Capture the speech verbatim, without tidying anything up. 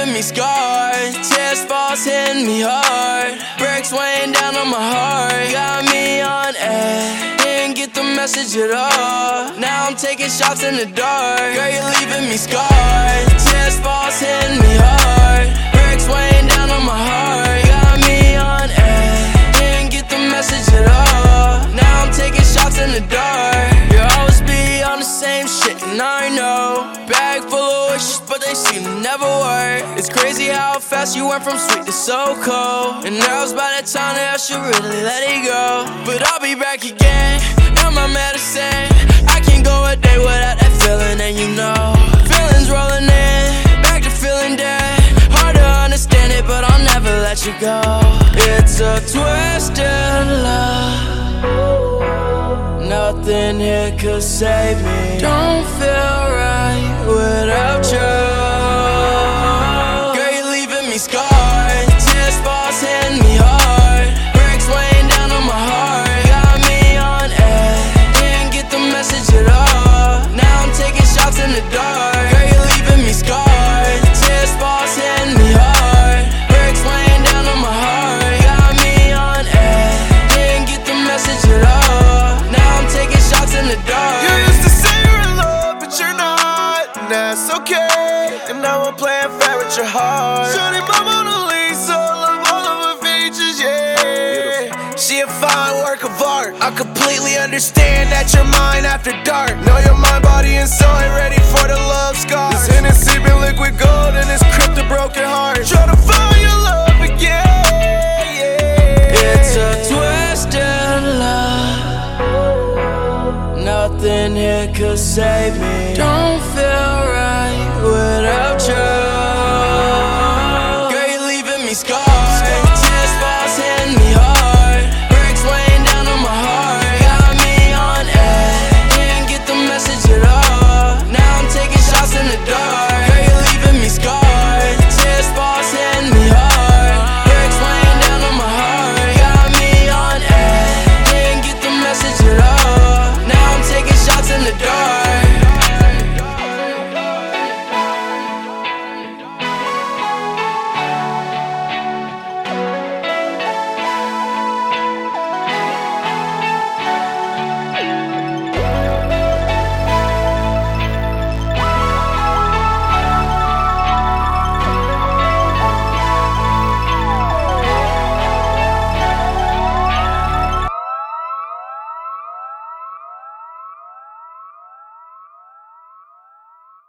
leaving me scarred. Tears falls hitting me hard. Bricks weighing down on my heart. Got me on edge. Didn't get the message at all. Now I'm taking shots in the dark. Girl, you're leaving me scarred. Tears falls hitting me hard. Bricks weighing down on my heart. Got me on edge. Didn't get the message at all. Now I'm taking shots in the dark. You'll always be on the same shit, and I know. Bag full of wishes, but they seem to never work. It's crazy how fast you went from sweet to so cold. And now it's by that time that I should really let it go. But I'll be back again, you're my medicine. I can't go a day without that feeling, and you know. Feelings rolling in, back to feeling dead. Hard to understand it, but I'll never let you go. It's a twisted love. Nothing here could save me. Don't feel right without you. Girl, you're leaving me scarred. Tears falls hitting me hard. Bricks weighing down on my heart. Got me on edge. Didn't get the message at all. Now I'm taking shots in the dark. Girl, you're leaving me scarred. Tears falls hitting me hard. Bricks weighing down on my heart. Got me on edge. Didn't get the message at all. Now I'm taking shots in the dark. You used to say you're in love, but you're not, and that's okay. And now I'm playing fair with your heart. Shorty, my Mona Lisa, love all of her features, yeah. She a fine work of art. I completely understand that you're mine after dark. Know you're mind, body, and soul ain't ready for the love scars. This Hennessy been liquid gold, and it's crypt a broken heart. Try to find your love again, yeah. It's a twisted love. Nothing here could save me.